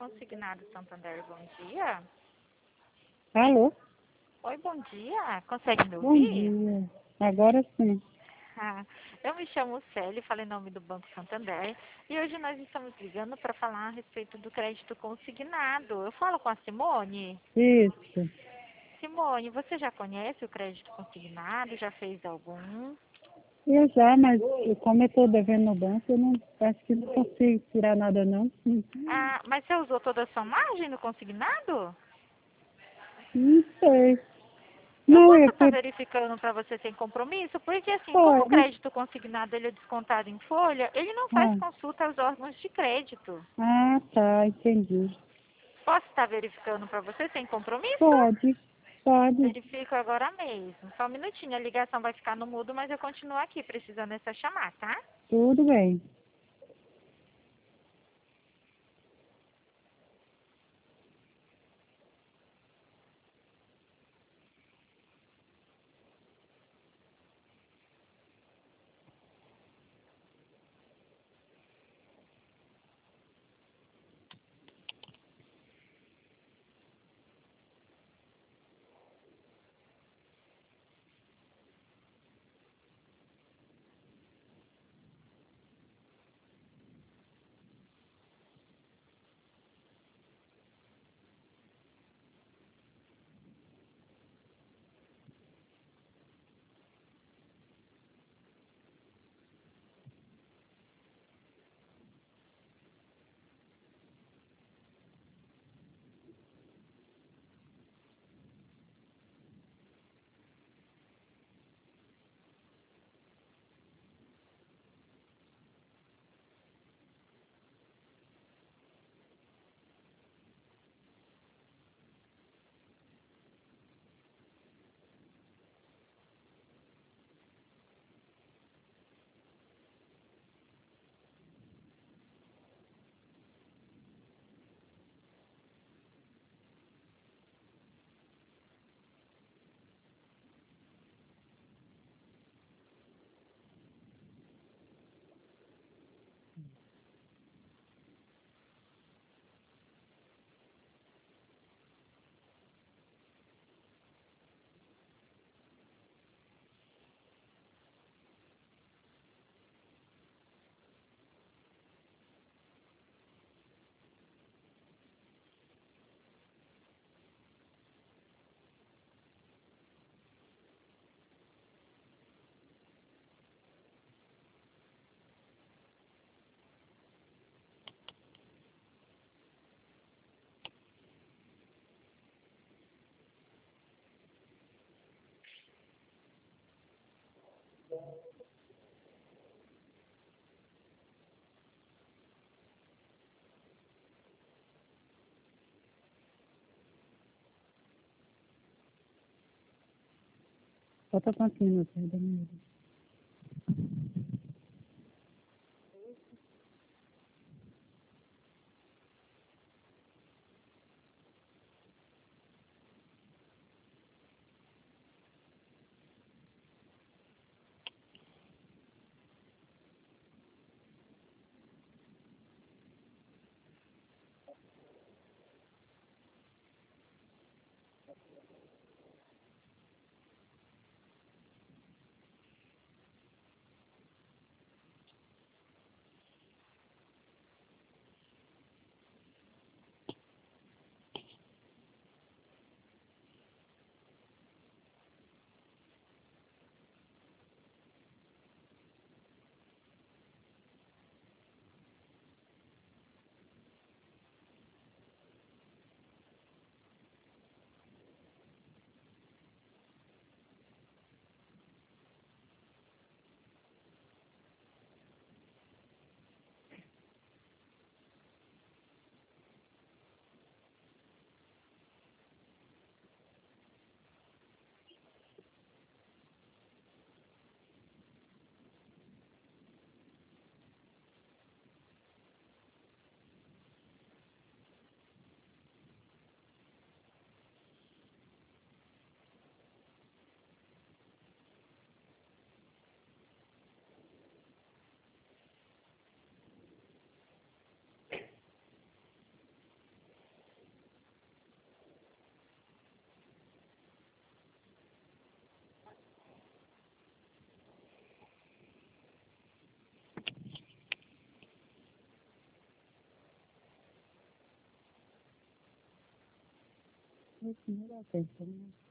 Consignado Santander, bom dia. Alô? Oi, bom dia. Consegue me Bom ouvir? dia. Agora sim. Ah, eu me chamo Célia, falo em nome do Banco Santander e hoje nós estamos ligando para falar a respeito do crédito consignado. Eu falo com a Simone. Isso. Simone, você já conhece o crédito consignado? Já fez algum? Eu já, mas como eu estou devendo no banco, eu não acho que não consigo tirar nada não. Ah, mas você usou toda a sua margem no consignado? Não sei. Eu Não, posso eu estar fui. verificando para você sem compromisso, porque assim, como o Pode. crédito consignado ele é descontado em folha, ele não faz Ah, consulta aos órgãos de crédito. tá, entendi. Posso estar verificando para você sem compromisso? Pode, pode. Verifico agora mesmo. Só um minutinho, a ligação vai ficar no mudo, mas eu continuo aqui precisando é só chamar, tá? Tudo bem. Falta quantos minutos, Danilo? isso não dá tempo, né?